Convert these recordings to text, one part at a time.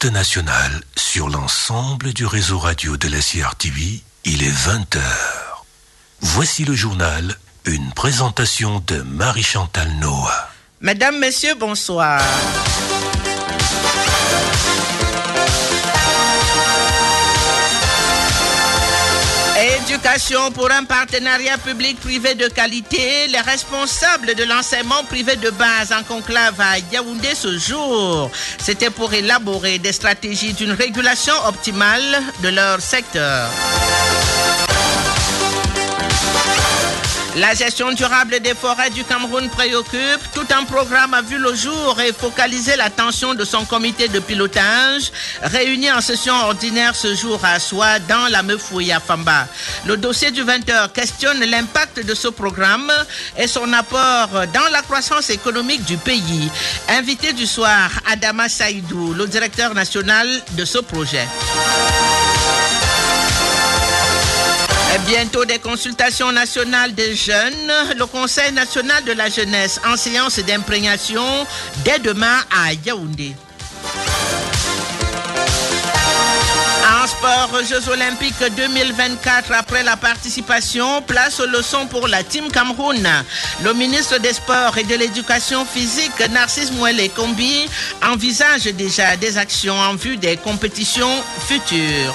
direct national sur l'ensemble du réseau radio de la CRTV, il est 20h. Voici le journal, une présentation de Marie-Chantal Noah. Mesdames, Messieurs, bonsoir. Éducation pour un partenariat public-privé de qualité. Les responsables de l'enseignement privé de base en conclave à Yaoundé ce jour. C'était pour élaborer des stratégies d'une régulation optimale de leur secteur. La gestion durable des forêts du Cameroun préoccupe. Tout un programme a vu le jour et focalisé l'attention de son comité de pilotage, réuni en session ordinaire ce jour à Soua dans la Meufouille à Famba. Le dossier du 20h questionne l'impact de ce programme et son apport dans la croissance économique du pays. Invité du soir, Adama Saïdou, le directeur national de ce projet. Bientôt des consultations nationales des jeunes. Le Conseil national de la jeunesse en séance d'imprégnation dès demain à Yaoundé. En sport, Jeux Olympiques 2024, après la participation, place aux leçons pour la Team Cameroun. Le ministre des Sports et de l'Éducation physique, Narcisse Mouele Kombi, envisage déjà des actions en vue des compétitions futures.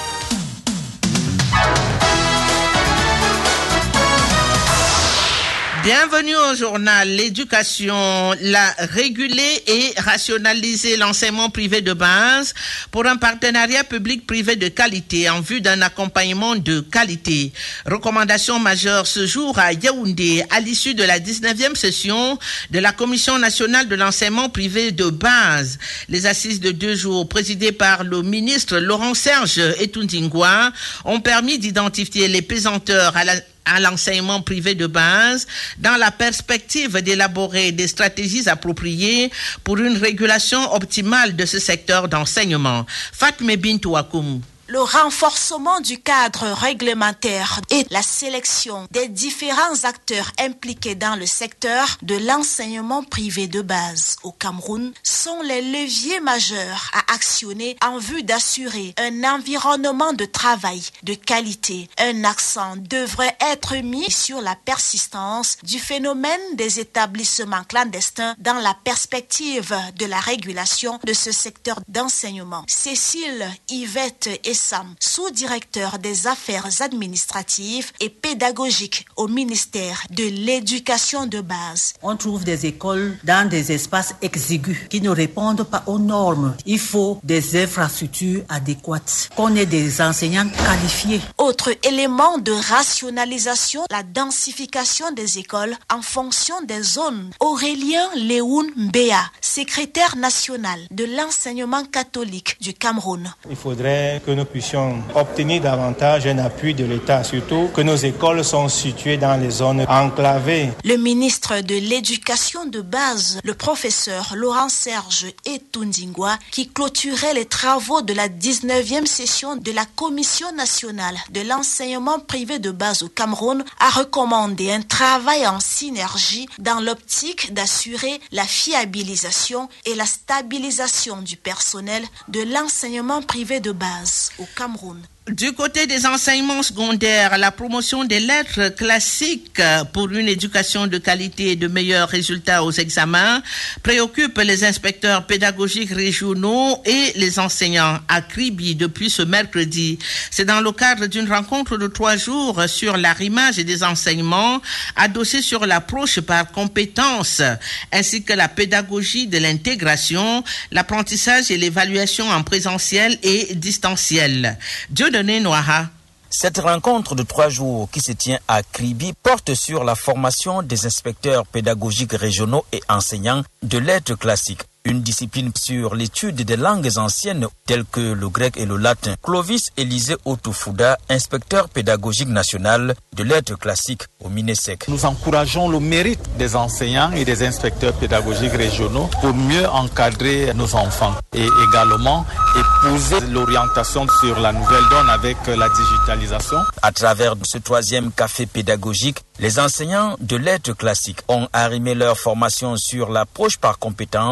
Bienvenue au journal. L'éducation, la réguler et rationaliser l'enseignement privé de base pour un partenariat public-privé de qualité en vue d'un accompagnement de qualité. Recommandation majeure ce jour à Yaoundé à l'issue de la 19e session de la Commission nationale de l'enseignement privé de base. Les assises de 2 jours présidées par le ministre Laurent-Serge Etundingwa ont permis d'identifier les pesanteurs à l'enseignement privé de base dans la perspective d'élaborer des stratégies appropriées pour une régulation optimale de ce secteur d'enseignement. Fatme Bintou Akoumou. Le renforcement du cadre réglementaire et la sélection des différents acteurs impliqués dans le secteur de l'enseignement privé de base au Cameroun sont les leviers majeurs à actionner en vue d'assurer un environnement de travail de qualité. Un accent devrait être mis sur la persistance du phénomène des établissements clandestins dans la perspective de la régulation de ce secteur d'enseignement. Cécile Yvette Sam, sous-directeur des affaires administratives et pédagogiques au ministère de l'Éducation de base. On trouve des écoles dans des espaces exigus qui ne répondent pas aux normes. Il faut des infrastructures adéquates, qu'on ait des enseignants qualifiés. Autre élément de rationalisation, la densification des écoles en fonction des zones. Aurélien Léoun Mbéa, secrétaire national de l'enseignement catholique du Cameroun. Il faudrait que nous puissions obtenir davantage un appui de l'État, surtout que nos écoles sont situées dans les zones enclavées. Le ministre de l'Éducation de base, le professeur Laurent-Serge Etundingwa, qui clôturait les travaux de la 19e session de la Commission nationale de l'enseignement privé de base au Cameroun, a recommandé un travail en synergie dans l'optique d'assurer la fiabilisation et la stabilisation du personnel de l'enseignement privé de base au Cameroun. Du côté des enseignements secondaires, la promotion des lettres classiques pour une éducation de qualité et de meilleurs résultats aux examens préoccupe les inspecteurs pédagogiques régionaux et les enseignants à Kribi depuis ce mercredi. C'est dans le cadre d'une rencontre de 3 jours sur l'arrimage des enseignements adossés sur l'approche par compétences, ainsi que la pédagogie de l'intégration, l'apprentissage et l'évaluation en présentiel et distanciel. Cette rencontre de 3 jours qui se tient à Kribi porte sur la formation des inspecteurs pédagogiques régionaux et enseignants de lettres classiques. Une discipline sur l'étude des langues anciennes telles que le grec et le latin. Clovis Élisée Otofouda, inspecteur pédagogique national de lettres classiques au Minesec. Nous encourageons le mérite des enseignants et des inspecteurs pédagogiques régionaux pour mieux encadrer nos enfants et également épouser l'orientation sur la nouvelle donne avec la digitalisation. À travers ce 3e café pédagogique, les enseignants de lettres classiques ont arrimé leur formation sur l'approche par compétences et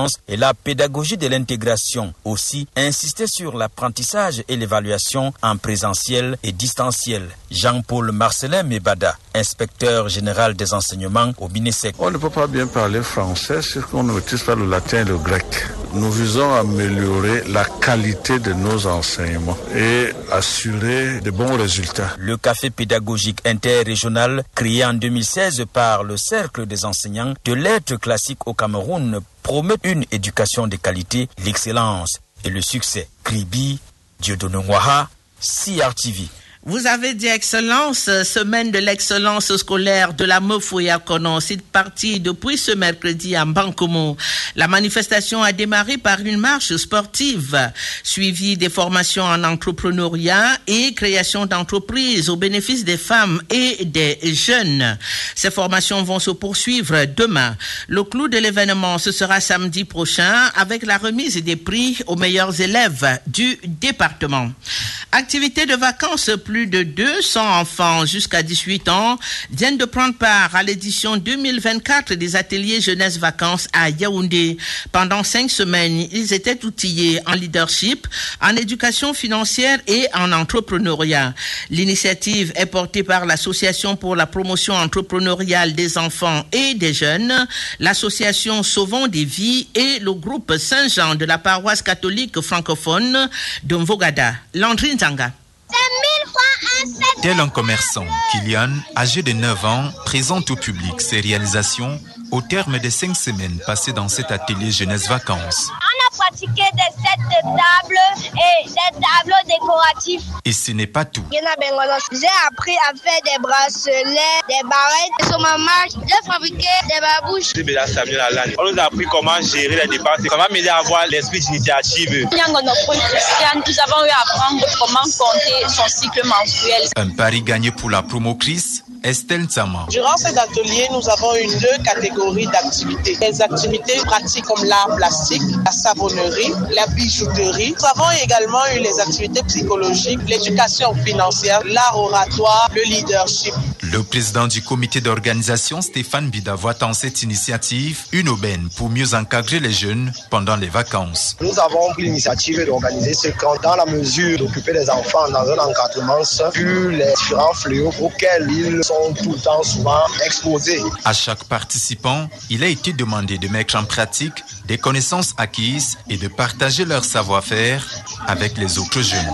La pédagogie de l'intégration aussi insistait sur l'apprentissage et l'évaluation en présentiel et distanciel. Jean-Paul Marcelin Mebada, inspecteur général des enseignements au MINESEC. On ne peut pas bien parler français si on ne maîtrise pas le latin et le grec. Nous visons à améliorer la qualité de nos enseignements et assurer de bons résultats. Le café pédagogique interrégional, créé en 2016 par le Cercle des enseignants de lettres classiques au Cameroun, promet une éducation de qualité, l'excellence et le succès. Kribi, Dieudonné Ngwaha, CRTV. Vous avez dit excellence, semaine de l'excellence scolaire de la Mefouya-Konon. C'est parti depuis ce mercredi à Bankomo. La manifestation a démarré par une marche sportive, suivie des formations en entrepreneuriat et création d'entreprises au bénéfice des femmes et des jeunes. Ces formations vont se poursuivre demain. Le clou de l'événement, ce sera samedi prochain avec la remise des prix aux meilleurs élèves du département. Activité de vacances, plus de 200 enfants jusqu'à 18 ans viennent de prendre part à l'édition 2024 des ateliers jeunesse vacances à Yaoundé. Pendant 5 semaines, ils étaient outillés en leadership, en éducation financière et en entrepreneuriat. L'initiative est portée par l'Association pour la promotion entrepreneuriale des enfants et des jeunes, l'association Sauvons des vies et le groupe Saint-Jean de la paroisse catholique francophone de Mvogada. Landrine Zanga. Tel un commerçant, Kylian, âgé de 9 ans, présente au public ses réalisations au terme des 5 semaines passées dans cet atelier jeunesse vacances. On a pratiqué des sets de tables et des tableaux décoratifs. Et ce n'est pas tout. J'ai appris à faire des bracelets, des barrettes. Sur ma marche, j'ai fabriqué des babouches. On nous a appris comment gérer les dépenses. Ça va m'aider à avoir l'esprit d'initiative. Nous avons eu à apprendre comment compter son cycle menstruel. Un pari gagné pour la promotrice Estelle Ntsama. Durant cet atelier, nous avons eu 2 catégories d'activités. Les activités pratiques comme l'art plastique, la savonnerie, la bijouterie. Nous avons également eu les activités psychologiques, l'éducation financière, l'art oratoire, le leadership. Le président du comité d'organisation, Stéphane Bida, voit en cette initiative une aubaine pour mieux encadrer les jeunes pendant les vacances. Nous avons pris l'initiative d'organiser ce camp dans la mesure d'occuper les enfants dans un encadrement vu les différents fléaux auxquels ils sont tout le temps souvent exposés. À chaque participant, il a été demandé de mettre en pratique des connaissances acquises et de partager leur savoir-faire avec les autres jeunes.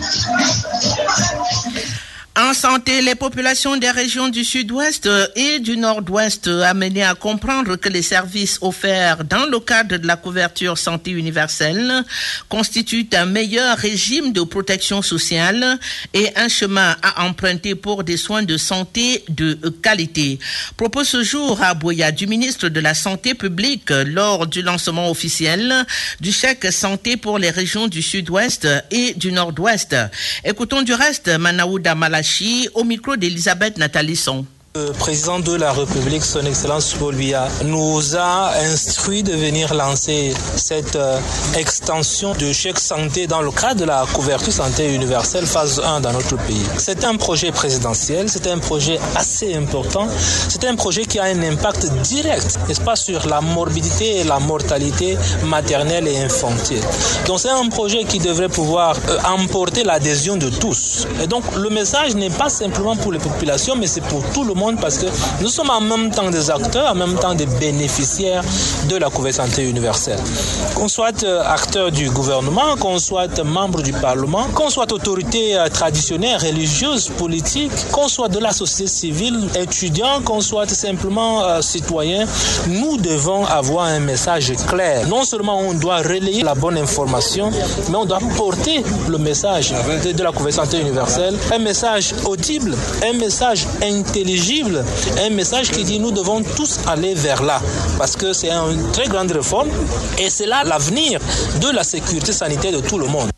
En santé, les populations des régions du sud-ouest et du nord-ouest amenées à comprendre que les services offerts dans le cadre de la couverture santé universelle constituent un meilleur régime de protection sociale et un chemin à emprunter pour des soins de santé de qualité. Propos ce jour à Boya du ministre de la Santé publique lors du lancement officiel du chèque santé pour les régions du sud-ouest et du nord-ouest. Écoutons du reste Manaouda Malachi au micro d'Elisabeth Natalisson. Le président de la République, son Excellence Paul Biya, nous a instruit de venir lancer cette extension de chèque santé dans le cadre de la couverture santé universelle phase 1 dans notre pays. C'est un projet présidentiel, c'est un projet assez important, c'est un projet qui a un impact direct, n'est-ce pas, sur la morbidité et la mortalité maternelle et infantile. Donc c'est un projet qui devrait pouvoir emporter l'adhésion de tous. Et donc le message n'est pas simplement pour les populations, mais c'est pour tout le monde, parce que nous sommes en même temps des acteurs, en même temps des bénéficiaires de la couverture santé universelle. Qu'on soit acteur du gouvernement, qu'on soit membre du Parlement, qu'on soit autorité traditionnelle, religieuse, politique, qu'on soit de la société civile, étudiant, qu'on soit simplement citoyen, nous devons avoir un message clair. Non seulement on doit relayer la bonne information, mais on doit porter le message de la couverture santé universelle, un message audible, un message intelligible, un message qui dit nous devons tous aller vers là, parce que c'est une très grande réforme et c'est là l'avenir de la sécurité sanitaire de tout le monde.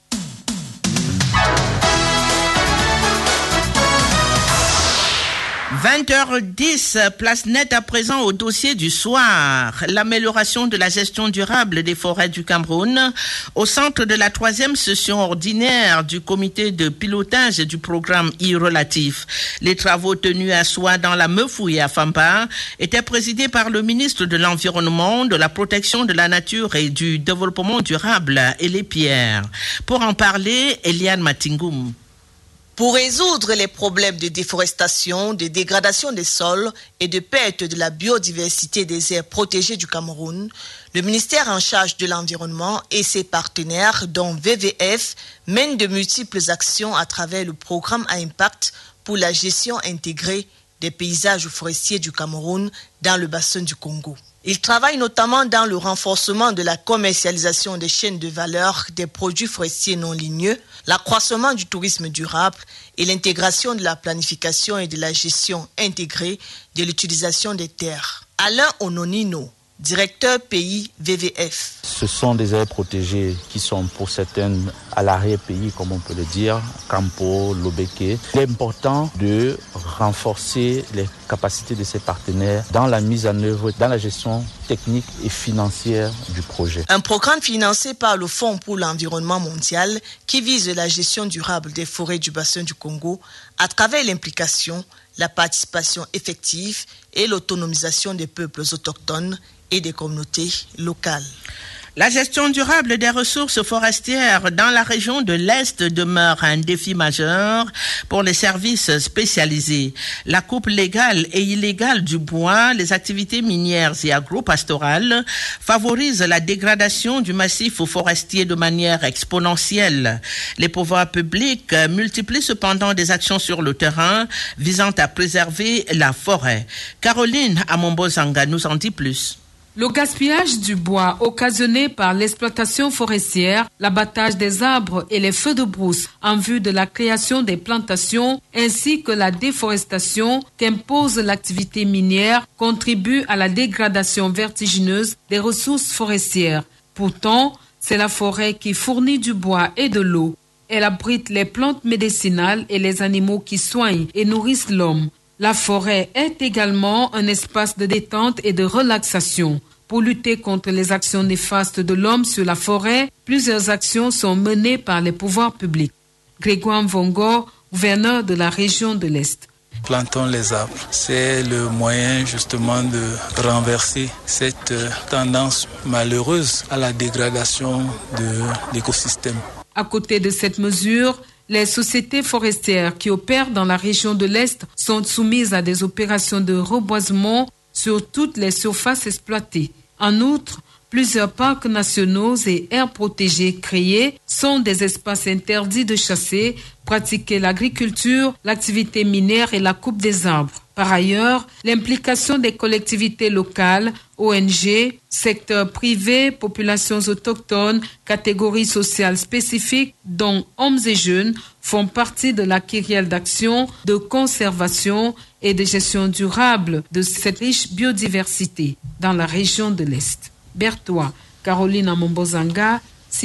20h10, place nette à présent au dossier du soir. L'amélioration de la gestion durable des forêts du Cameroun au centre de la 3e session ordinaire du comité de pilotage du programme relatif. Les travaux tenus à Soie dans la Meufouille à Famba étaient présidés par le ministre de l'Environnement, de la Protection de la Nature et du Développement durable et les Pierres. Pour en parler, Eliane Matingoum. Pour résoudre les problèmes de déforestation, de dégradation des sols et de perte de la biodiversité des aires protégées du Cameroun, le ministère en charge de l'environnement et ses partenaires, dont VVF, mènent de multiples actions à travers le programme à impact pour la gestion intégrée des paysages forestiers du Cameroun dans le bassin du Congo. Il travaille notamment dans le renforcement de la commercialisation des chaînes de valeur des produits forestiers non ligneux, l'accroissement du tourisme durable et l'intégration de la planification et de la gestion intégrée de l'utilisation des terres. Alain Ononino, directeur pays VVF. Ce sont des aires protégées qui sont pour certaines à l'arrière-pays, comme on peut le dire, Campo, Lobeke. Il est important de renforcer les capacités de ces partenaires dans la mise en œuvre, dans la gestion technique et financière du projet. Un programme financé par le Fonds pour l'environnement mondial qui vise la gestion durable des forêts du bassin du Congo à travers l'implication, la participation effective et l'autonomisation des peuples autochtones et des communautés locales. La gestion durable des ressources forestières dans la région de l'Est demeure un défi majeur pour les services spécialisés. La coupe légale et illégale du bois, les activités minières et agro-pastorales favorisent la dégradation du massif forestier de manière exponentielle. Les pouvoirs publics multiplient cependant des actions sur le terrain visant à préserver la forêt. Caroline Amombozanga nous en dit plus. Le gaspillage du bois occasionné par l'exploitation forestière, l'abattage des arbres et les feux de brousse en vue de la création des plantations ainsi que la déforestation qu'impose l'activité minière contribuent à la dégradation vertigineuse des ressources forestières. Pourtant, c'est la forêt qui fournit du bois et de l'eau. Elle abrite les plantes médicinales et les animaux qui soignent et nourrissent l'homme. La forêt est également un espace de détente et de relaxation. Pour lutter contre les actions néfastes de l'homme sur la forêt, plusieurs actions sont menées par les pouvoirs publics. Grégoire Mvongo, gouverneur de la région de l'Est. Plantons les arbres. C'est le moyen justement de renverser cette tendance malheureuse à la dégradation de l'écosystème. À côté de cette mesure, les sociétés forestières qui opèrent dans la région de l'Est sont soumises à des opérations de reboisement sur toutes les surfaces exploitées. En outre, plusieurs parcs nationaux et aires protégées créés sont des espaces interdits de chasser, pratiquer l'agriculture, l'activité minière et la coupe des arbres. Par ailleurs, l'implication des collectivités locales, ONG, secteur privé, populations autochtones, catégories sociales spécifiques, dont hommes et jeunes, font partie de la kyrielle d'action, de conservation et de gestion durable de cette riche biodiversité dans la région de l'Est. Bertois, Caroline Amombozanga,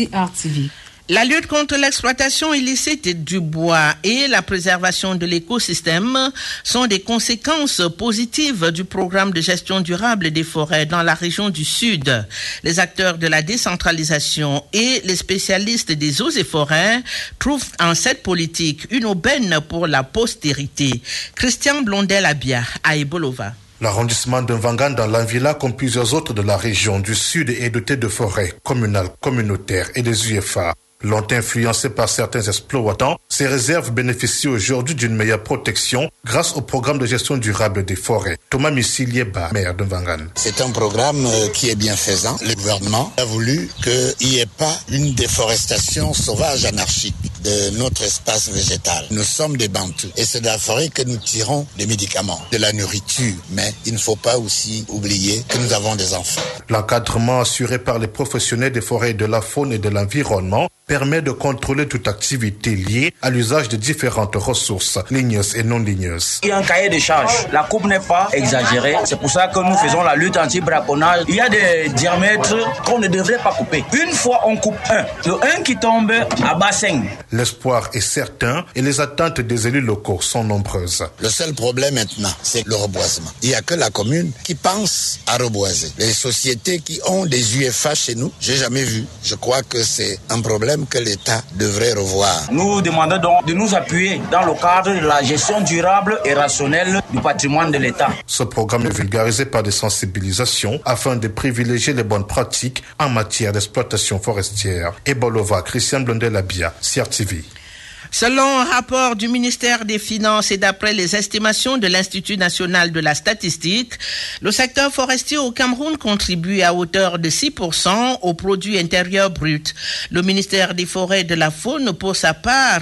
CRTV. La lutte contre l'exploitation illicite du bois et la préservation de l'écosystème sont des conséquences positives du programme de gestion durable des forêts dans la région du Sud. Les acteurs de la décentralisation et les spécialistes des eaux et forêts trouvent en cette politique une aubaine pour la postérité. Christian Blondel-Abia, à Ebolova. L'arrondissement de Mvangane dans l'Anvila, comme plusieurs autres de la région du Sud, est doté de forêts communales, communautaires et des UFA. Longtemps influencés par certains exploitants, ces réserves bénéficient aujourd'hui d'une meilleure protection grâce au programme de gestion durable des forêts. Thomas Missilieba, maire de Mvangane. C'est un programme qui est bienfaisant. Le gouvernement a voulu qu'il n'y ait pas une déforestation sauvage anarchique de notre espace végétal. Nous sommes des Bantous et c'est de la forêt que nous tirons des médicaments, de la nourriture. Mais il ne faut pas aussi oublier que nous avons des enfants. L'encadrement assuré par les professionnels des forêts, de la faune et de l'environnement permet de contrôler toute activité liée à l'usage de différentes ressources, ligneuses et non ligneuses. Il y a un cahier de charges. La coupe n'est pas exagérée. C'est pour ça que nous faisons la lutte anti-braconnage. Il y a des diamètres qu'on ne devrait pas couper. Une fois on coupe un, le 1 qui tombe à bassin, L'espoir est certain et les attentes des élus locaux sont nombreuses. Le seul problème maintenant, c'est le reboisement. Il n'y a que la commune qui pense à reboiser. Les sociétés qui ont des UFA chez nous, j'ai jamais vu. Je crois que c'est un problème que l'État devrait revoir. Nous demandons donc de nous appuyer dans le cadre de la gestion durable et rationnelle du patrimoine de l'État. Ce programme est vulgarisé par des sensibilisations afin de privilégier les bonnes pratiques en matière d'exploitation forestière. Ebolova, Christian Blondel-Abia, CRTV. Selon un rapport du ministère des Finances et d'après les estimations de l'Institut national de la statistique, le secteur forestier au Cameroun contribue à hauteur de 6% au produit intérieur brut. Le ministère des Forêts et de la Faune, pour sa part,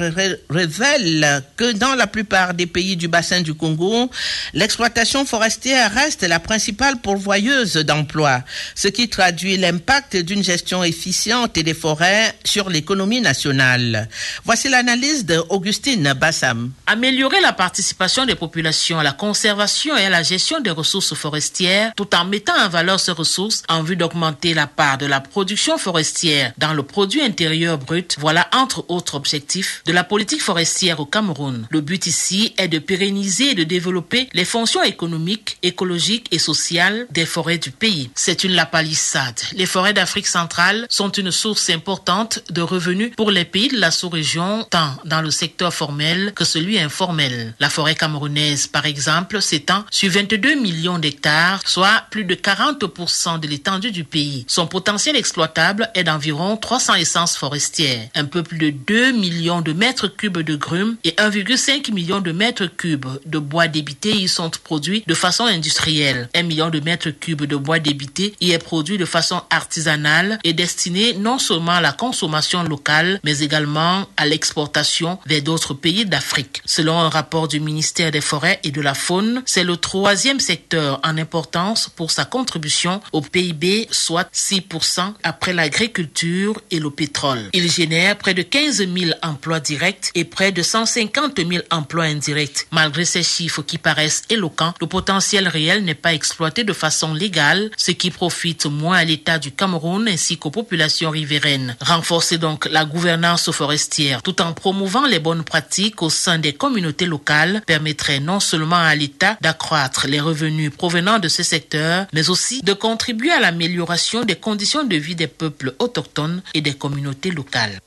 révèle que dans la plupart des pays du bassin du Congo, l'exploitation forestière reste la principale pourvoyeuse d'emplois, ce qui traduit l'impact d'une gestion efficiente des forêts sur l'économie nationale. Voici l'analyse de Augustine Bassam. Améliorer la participation des populations à la conservation et à la gestion des ressources forestières tout en mettant en valeur ces ressources en vue d'augmenter la part de la production forestière dans le produit intérieur brut, voilà entre autres objectifs de la politique forestière au Cameroun. Le but ici est de pérenniser et de développer les fonctions économiques, écologiques et sociales des forêts du pays. C'est une lapalissade. Les forêts d'Afrique centrale sont une source importante de revenus pour les pays de la sous-région, tant dans le secteur formel que celui informel. La forêt camerounaise, par exemple, s'étend sur 22 millions d'hectares, soit plus de 40% de l'étendue du pays. Son potentiel exploitable est d'environ 300 essences forestières. Un peu plus de 2 millions de mètres cubes de grumes et 1,5 million de mètres cubes de bois débité y sont produits de façon industrielle. 1 million de mètres cubes de bois débité y est produit de façon artisanale et destiné non seulement à la consommation locale, mais également à l'exportation vers d'autres pays d'Afrique. Selon un rapport du ministère des Forêts et de la Faune, c'est le 3e secteur en importance pour sa contribution au PIB, soit 6% après l'agriculture et le pétrole. Il génère près de 15 000 emplois directs et près de 150 000 emplois indirects. Malgré ces chiffres qui paraissent éloquents, le potentiel réel n'est pas exploité de façon légale, ce qui profite moins à l'État du Cameroun ainsi qu'aux populations riveraines. Renforcer donc la gouvernance forestière tout en promouvant les bonnes pratiques au sein des communautés locales permettrait non seulement à l'État d'accroître les revenus provenant de ce secteur, mais aussi de contribuer à l'amélioration des conditions de vie des peuples autochtones et des communautés locales.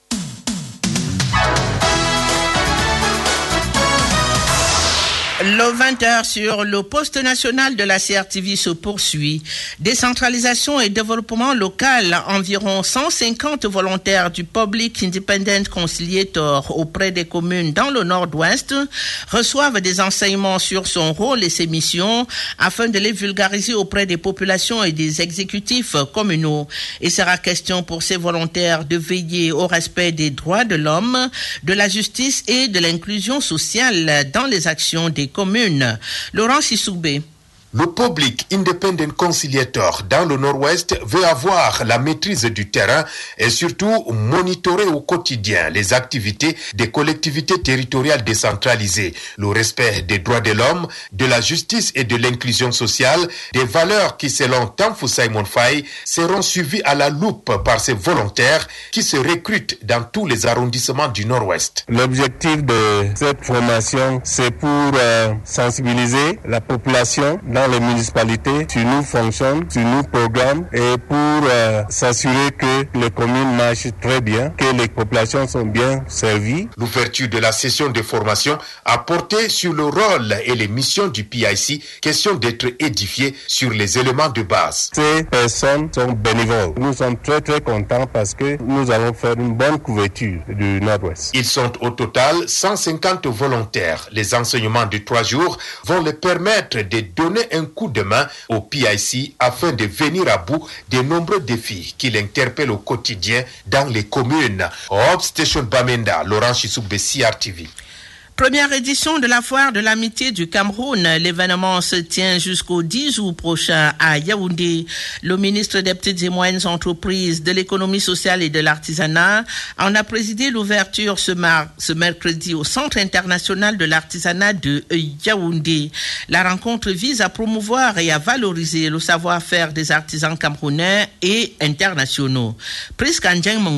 Le 20h sur le poste national de la CRTV se poursuit. Décentralisation et développement local, environ 150 volontaires du Public Independent Conciliator auprès des communes dans le nord-ouest reçoivent des enseignements sur son rôle et ses missions afin de les vulgariser auprès des populations et des exécutifs communaux. Il sera question pour ces volontaires de veiller au respect des droits de l'homme, de la justice et de l'inclusion sociale dans les actions des communes. Laurent Sissoubé. Le Public Independent Conciliator dans le Nord-Ouest veut avoir la maîtrise du terrain et surtout monitorer au quotidien les activités des collectivités territoriales décentralisées, le respect des droits de l'homme, de la justice et de l'inclusion sociale, des valeurs qui, selon Tamfou Simon Faye, seront suivies à la loupe par ces volontaires qui se recrutent dans tous les arrondissements du Nord-Ouest. L'objectif de cette formation, c'est pour sensibiliser la population dans les municipalités sur nos fonctions, sur nos programmes et pour s'assurer que les communes marchent très bien, que les populations sont bien servies. L'ouverture de la session de formation a porté sur le rôle et les missions du PIC, question d'être édifié sur les éléments de base. Ces personnes sont bénévoles. Nous sommes très très contents parce que nous allons faire une bonne couverture du Nord-Ouest. Ils sont au total 150 volontaires. Les enseignements de 3 jours vont leur permettre de donner un coup de main au PIC afin de venir à bout des nombreux défis qui l'interpellent au quotidien dans les communes. Hope Station Bamenda, Laurent Chissouk de CRTV. Première édition de la foire de l'amitié du Cameroun. L'événement se tient jusqu'au 10 août prochain à Yaoundé. Le ministre des Petites et Moyennes Entreprises, de l'économie sociale et de l'artisanat en a présidé l'ouverture ce mercredi au Centre international de l'artisanat de Yaoundé. La rencontre vise à promouvoir et à valoriser le savoir-faire des artisans camerounais et internationaux. Prisca Ndjeng Mongolo.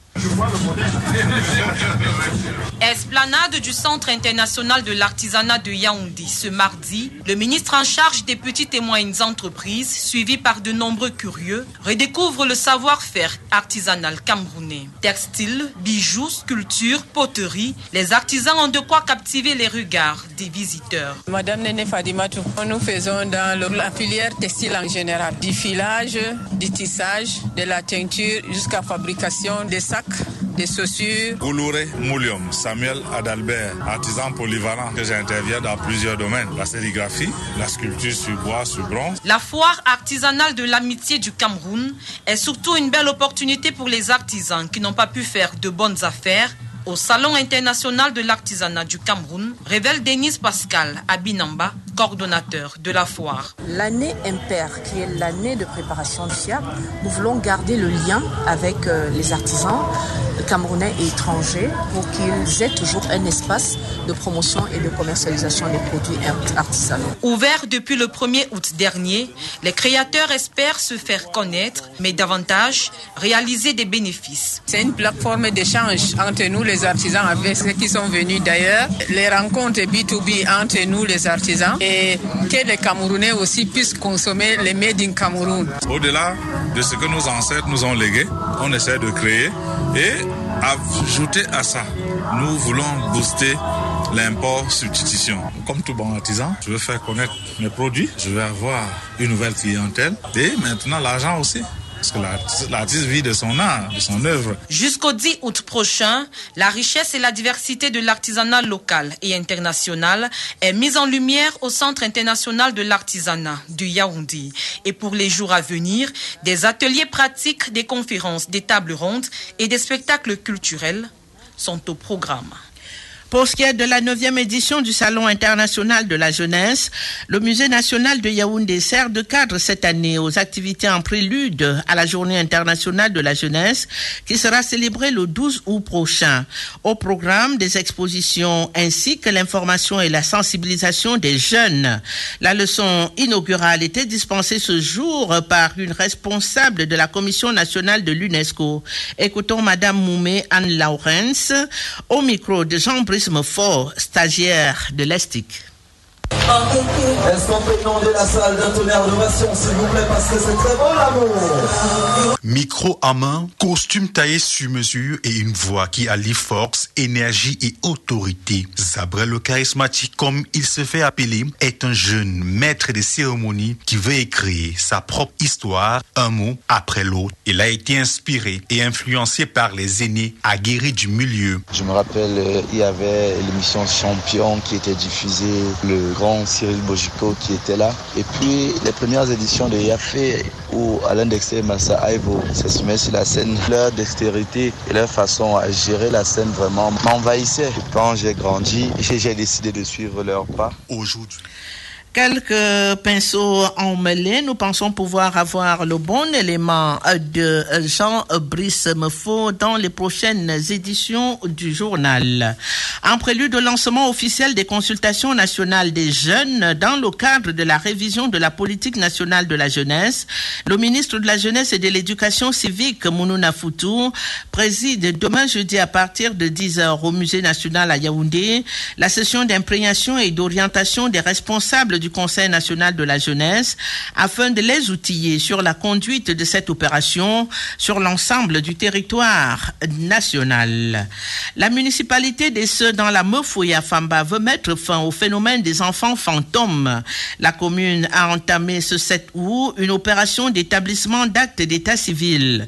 Esplanade du Centre international de l'artisanat de Yaoundé. Ce mardi, le ministre en charge des petites et moyennes entreprises, suivi par de nombreux curieux, redécouvre le savoir-faire artisanal camerounais. Textiles, bijoux, sculptures, poteries, les artisans ont de quoi captiver les regards des visiteurs. Madame Nene Fadimatou, nous faisons dans la filière textile en général, du filage, du tissage, de la teinture jusqu'à fabrication des sacs, des chaussures. Goulouré Moulium, Samuel Adalbert, artisan polyvalent que j'interviens dans plusieurs domaines. La sérigraphie, la sculpture sur bois, sur bronze. La foire artisanale de l'amitié du Cameroun est surtout une belle opportunité pour les artisans qui n'ont pas pu faire de bonnes affaires au Salon international de l'artisanat du Cameroun, révèle Denise Pascal Abinamba, coordonnateur de la foire. L'année impaire, qui est l'année de préparation du FIAC, nous voulons garder le lien avec les artisans camerounais et étrangers pour qu'ils aient toujours un espace de promotion et de commercialisation des produits artisanaux. Ouvert depuis le 1er août dernier, les créateurs espèrent se faire connaître, mais davantage réaliser des bénéfices. C'est une plateforme d'échange entre nous les artisans avec ceux qui sont venus d'ailleurs, les rencontres B2B entre nous les artisans et que les Camerounais aussi puissent consommer les made in Cameroun. Au-delà de ce que nos ancêtres nous ont légué, on essaie de créer et ajouter à ça, nous voulons booster l'import-substitution. Comme tout bon artisan, je veux faire connaître mes produits, je veux avoir une nouvelle clientèle et maintenant l'argent aussi. Parce que l'artiste vit de son art, de son œuvre. Jusqu'au 10 août prochain, la richesse et la diversité de l'artisanat local et international est mise en lumière au Centre international de l'artisanat du Yaoundé. Et pour les jours à venir, des ateliers pratiques, des conférences, des tables rondes et des spectacles culturels sont au programme. Pour ce qui est de la 9e édition du Salon international de la jeunesse, le Musée national de Yaoundé sert de cadre cette année aux activités en prélude à la Journée internationale de la jeunesse qui sera célébrée le 12 août prochain. Au programme des expositions ainsi que l'information et la sensibilisation des jeunes. La leçon inaugurale était dispensée ce jour par une responsable de la Commission nationale de l'UNESCO. Écoutons Madame Moumé Anne Laurence au micro de Jean-Brice Fort, stagiaire de l'ESTIC. Est-ce qu'on peut demander la salle d'un tonnerre d'ovation, s'il vous plaît, parce que c'est très beau l'amour. Micro à main, costume taillé sur mesure et une voix qui allie force, énergie et autorité. Zabrel le charismatique, comme il se fait appeler, est un jeune maître des cérémonies qui veut écrire sa propre histoire, un mot après l'autre. Il a été inspiré et influencé par les aînés aguerris du milieu. Je me rappelle, il y avait l'émission Champion qui était diffusée, le grand Cyril Bojiko qui était là. Et puis les premières éditions de Yafé où Alain Dexter et Massa Aivo s'assumaient sur la scène, leur dextérité et leur façon à gérer la scène vraiment m'envahissait. Quand j'ai grandi, j'ai décidé de suivre leur pas. Aujourd'hui. Quelques pinceaux emmêlés, nous pensons pouvoir avoir le bon élément de Jean-Brice Mefo dans les prochaines éditions du journal. En prélude au lancement officiel des consultations nationales des jeunes dans le cadre de la révision de la politique nationale de la jeunesse, le ministre de la Jeunesse et de l'Éducation civique, Mounouna Foutou, préside demain jeudi à partir de 10h au Musée national à Yaoundé la session d'imprégnation et d'orientation des responsables du Conseil national de la jeunesse afin de les outiller sur la conduite de cette opération sur l'ensemble du territoire national. La municipalité d'Esseux dans la Mefouya Famba veut mettre fin au phénomène des enfants fantômes. La commune a entamé ce 7 août une opération d'établissement d'actes d'état civil.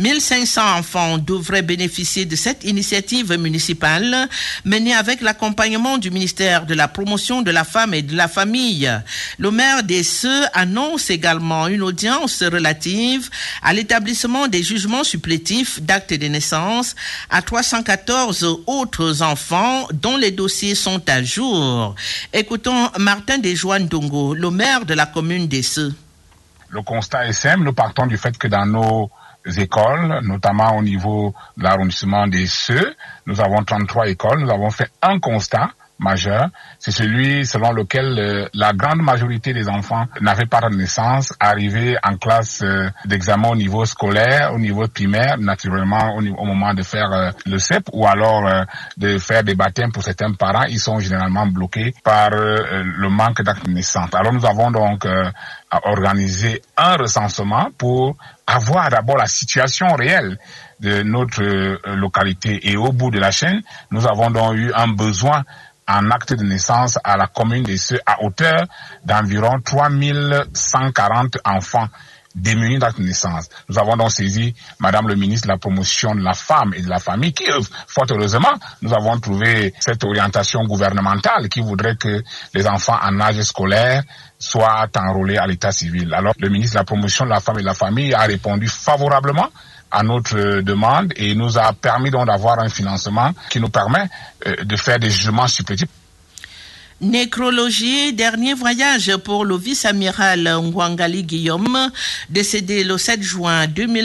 1500 enfants devraient bénéficier de cette initiative municipale menée avec l'accompagnement du ministère de la promotion de la femme et de la famille. Le maire d'Esseux annonce également une audience relative à l'établissement des jugements supplétifs d'actes de naissance à 314 autres enfants dont les dossiers sont à jour. Écoutons Martin Desjoannes Dongo, le maire de la commune d'Esseux. Le constat est simple, nous partons du fait que dans nos écoles, notamment au niveau de l'arrondissement d'Esseux, nous avons 33 écoles, nous avons fait un constat majeur, c'est celui selon lequel la grande majorité des enfants n'avaient pas de naissance, arrivaient en classe d'examen au niveau scolaire, au niveau primaire, naturellement au moment de faire le CEP ou alors de faire des baptêmes pour certains parents, ils sont généralement bloqués par le manque d'actes de naissance. Alors nous avons donc organisé un recensement pour avoir d'abord la situation réelle de notre localité. Et au bout de la chaîne, nous avons donc eu un besoin en acte de naissance à la commune de Seux à hauteur d'environ 3140 enfants démunis d'acte de naissance. Nous avons donc saisi Madame le ministre de la promotion de la femme et de la famille qui, fort heureusement, nous avons trouvé cette orientation gouvernementale qui voudrait que les enfants en âge scolaire soient enrôlés à l'état civil. Alors, le ministre de la promotion de la femme et de la famille a répondu favorablement à notre demande et nous a permis donc d'avoir un financement qui nous permet de faire des jugements supplétifs. Nécrologie, dernier voyage pour le vice-amiral Ngwangali Guillaume, décédé le 7 juin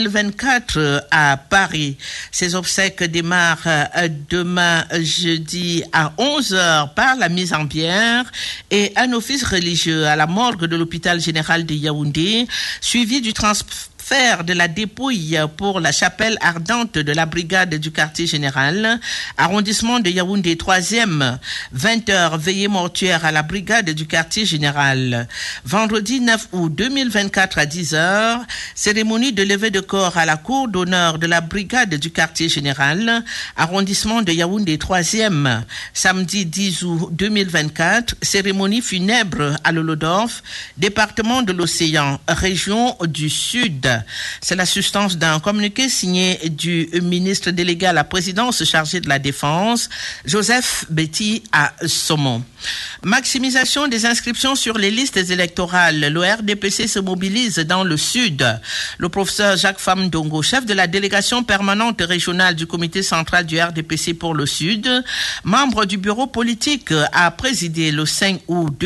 2024 à Paris. Ses obsèques démarrent demain jeudi à 11h par la mise en bière et un office religieux à la morgue de l'hôpital général de Yaoundé, suivi du transfert de la dépouille pour la chapelle ardente de la brigade du quartier général, arrondissement de Yaoundé 3e, 20h, veillée mortuaire à la brigade du quartier général. Vendredi 9 août 2024 à 10h, cérémonie de levée de corps à la cour d'honneur de la brigade du quartier général, arrondissement de Yaoundé 3e. Samedi 10 août 2024, cérémonie funèbre à Lolodorf, département de l'Océan, région du Sud. C'est la substance d'un communiqué signé du ministre délégué à la présidence chargé de la Défense, Joseph Betty à Saumon. Maximisation des inscriptions sur les listes électorales. Le RDPC se mobilise dans le Sud. Le professeur Jacques Famdongo, chef de la délégation permanente régionale du comité central du RDPC pour le Sud, membre du bureau politique, a présidé le 5 août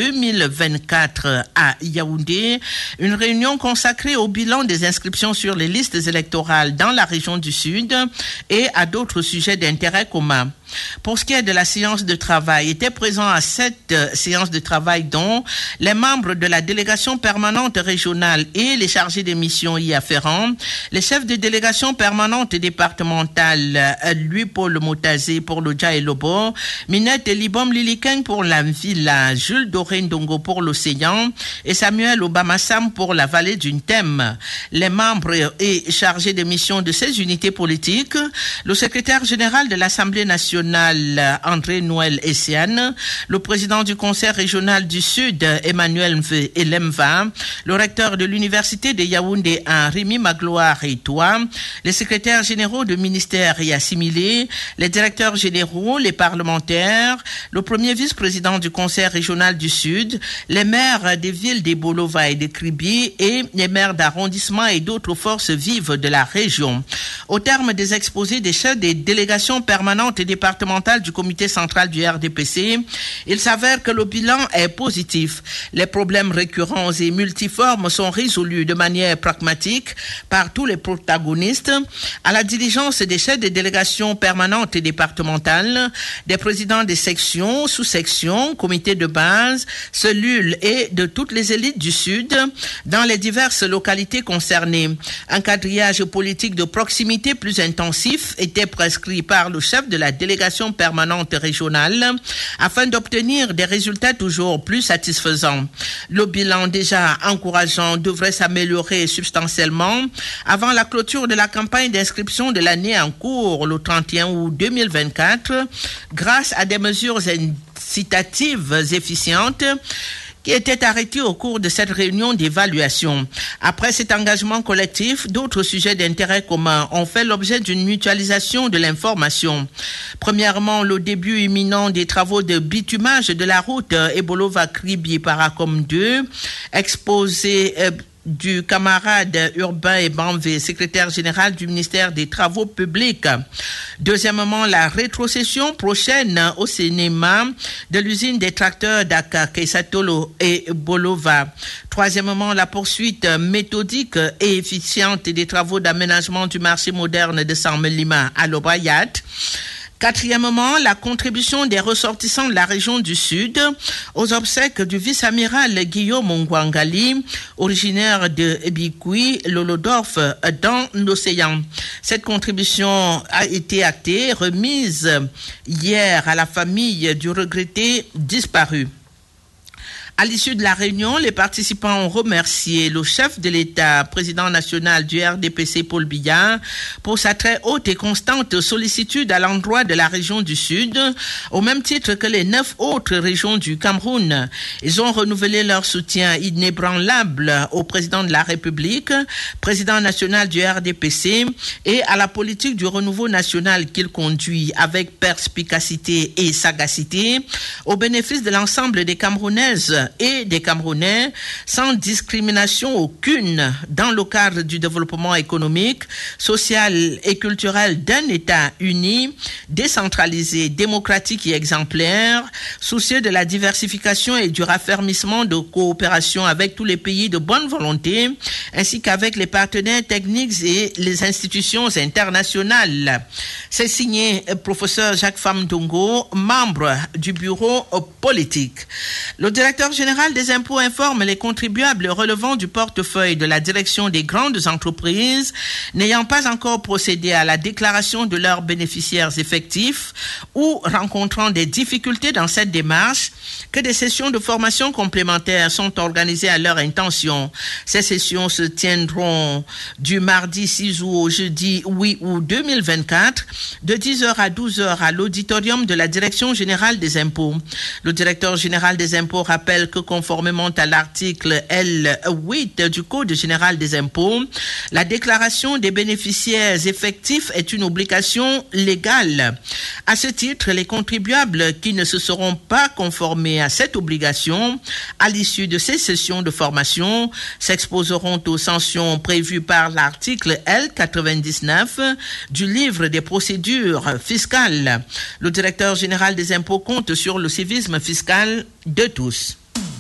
2024 à Yaoundé une réunion consacrée au bilan des inscriptions sur les listes électorales dans la région du Sud et à d'autres sujets d'intérêt commun. Pour ce qui est de la séance de travail, étaient présents à cette séance de travail dont les membres de la délégation permanente régionale et les chargés des missions y afférents, les chefs de délégation permanente départementale, Louis-Paul Motazé pour l'Odja et Lobo, Minette et Libom Liliken pour la Villa, Jules Doré Ndongo pour l'Océan et Samuel Obamassam pour la vallée d'une thème. Les membres et chargés des missions de ces unités politiques, le secrétaire général de l'Assemblée nationale, André Noël Essiane, le président du Conseil régional du Sud, Emmanuel Mve Elemva, le recteur de l'Université de Yaoundé, Rémi Magloire et toi, les secrétaires généraux de ministères y assimilés, les directeurs généraux, les parlementaires, le premier vice-président du Conseil régional du Sud, les maires des villes de Bolova et de Kribi et les maires d'arrondissement et d'autres forces vives de la région. Au terme des exposés des chefs des délégations permanentes et départementales du comité central du RDPC, il s'avère que le bilan est positif. Les problèmes récurrents et multiformes sont résolus de manière pragmatique par tous les protagonistes, à la diligence des chefs des délégations permanentes et départementales, des présidents des sections, sous-sections, comités de base, cellules et de toutes les élites du Sud dans les diverses localités concernées. Un quadrillage politique de proximité plus intensif était prescrit par le chef de la délégation permanente régionale afin d'obtenir des résultats toujours plus satisfaisants. Le bilan déjà encourageant devrait s'améliorer substantiellement avant la clôture de la campagne d'inscription de l'année en cours le 31 août 2024 grâce à des mesures incitatives efficientes qui était arrêté au cours de cette réunion d'évaluation. Après cet engagement collectif, d'autres sujets d'intérêt commun ont fait l'objet d'une mutualisation de l'information. Premièrement, le début imminent des travaux de bitumage de la route Ebolova-Kribi-Paracom 2, exposé du camarade Urbain Banvé, secrétaire général du ministère des Travaux publics. Deuxièmement, la rétrocession prochaine au cinéma de l'usine des tracteurs Dakar, Keisatolo et Bolova. Troisièmement, la poursuite méthodique et efficiente des travaux d'aménagement du marché moderne de Samelima à l'Obrayat. Quatrièmement, la contribution des ressortissants de la région du Sud aux obsèques du vice-amiral Guillaume Ngwangali, originaire de Bikui, Lolodorf, dans l'océan. Cette contribution a été actée, remise hier à la famille du regretté disparu. À l'issue de la réunion, les participants ont remercié le chef de l'État, président national du RDPC Paul Biya, pour sa très haute et constante sollicitude à l'endroit de la région du Sud, au même titre que les 9 autres régions du Cameroun. Ils ont renouvelé leur soutien inébranlable au président de la République, président national du RDPC, et à la politique du renouveau national qu'il conduit avec perspicacité et sagacité, au bénéfice de l'ensemble des Camerounaises et des Camerounais, sans discrimination aucune, dans le cadre du développement économique, social et culturel d'un État uni, décentralisé, démocratique et exemplaire, soucieux de la diversification et du raffermissement de coopération avec tous les pays de bonne volonté, ainsi qu'avec les partenaires techniques et les institutions internationales. C'est signé professeur Jacques Famdongo, membre du bureau politique. Le directeur général des impôts informe les contribuables relevant du portefeuille de la direction des grandes entreprises n'ayant pas encore procédé à la déclaration de leurs bénéficiaires effectifs ou rencontrant des difficultés dans cette démarche que des sessions de formation complémentaires sont organisées à leur intention. Ces sessions se tiendront du mardi 6 août au jeudi 8 août 2024 de 10h à 12h à l'auditorium de la Direction générale des impôts. Le directeur général des impôts rappelle que conformément à l'article L8 du Code général des impôts, la déclaration des bénéficiaires effectifs est une obligation légale. À ce titre, les contribuables qui ne se seront pas conformés à cette obligation à l'issue de ces sessions de formation s'exposeront aux sanctions prévues par l'article L99 du livre des procédures fiscales. Le directeur général des impôts compte sur le civisme fiscal de tous.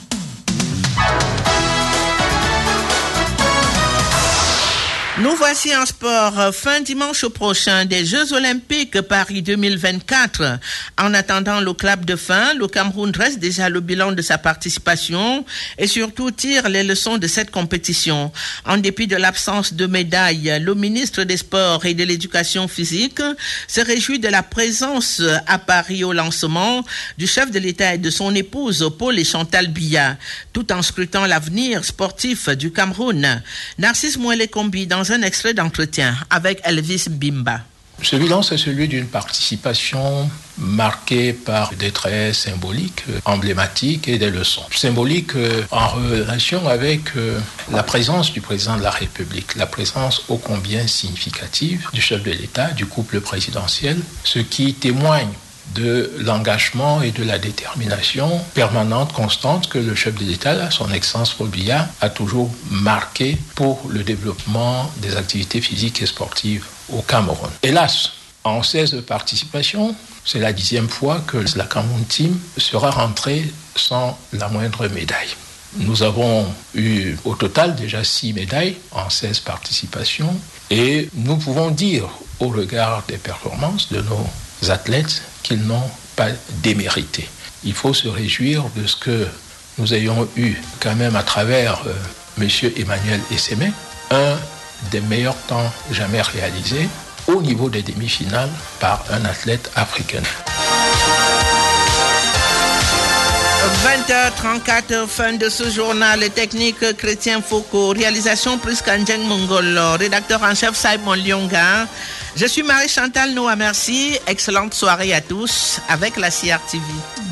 Nous voici en sport. Fin dimanche prochain des Jeux Olympiques Paris 2024. En attendant le clap de fin, le Cameroun dresse déjà le bilan de sa participation et surtout tire les leçons de cette compétition. En dépit de l'absence de médailles, le ministre des Sports et de l'Éducation physique se réjouit de la présence à Paris au lancement du chef de l'État et de son épouse Paul et Chantal Biya, tout en scrutant l'avenir sportif du Cameroun. Narcisse Mouele-Kombi dans un extrait d'entretien avec Elvis Bimba. Ce bilan, c'est celui d'une participation marquée par des traits symboliques, emblématiques et des leçons. Symboliques en relation avec la présence du président de la République, la présence ô combien significative du chef de l'État, du couple présidentiel, ce qui témoigne de l'engagement et de la détermination permanente, constante que le chef de l'État, son Excellence Paul Biya, a toujours marqué pour le développement des activités physiques et sportives au Cameroun. Hélas, en 16 participations, c'est la 10e fois que la Cameroun Team sera rentrée sans la moindre médaille. Nous avons eu au total déjà 6 médailles en 16 participations et nous pouvons dire, au regard des performances de nos athlètes, qu'ils n'ont pas démérité. Il faut se réjouir de ce que nous ayons eu quand même à travers M. Emmanuel Essémé, un des meilleurs temps jamais réalisés au niveau des demi-finales par un athlète africain. 20h34, fin de ce journal technique Chrétien Foucault, réalisation Priskanjeng Mongol, rédacteur en chef Simon Lyonga. Je suis Marie-Chantal Noah, merci, excellente soirée à tous avec la CRTV.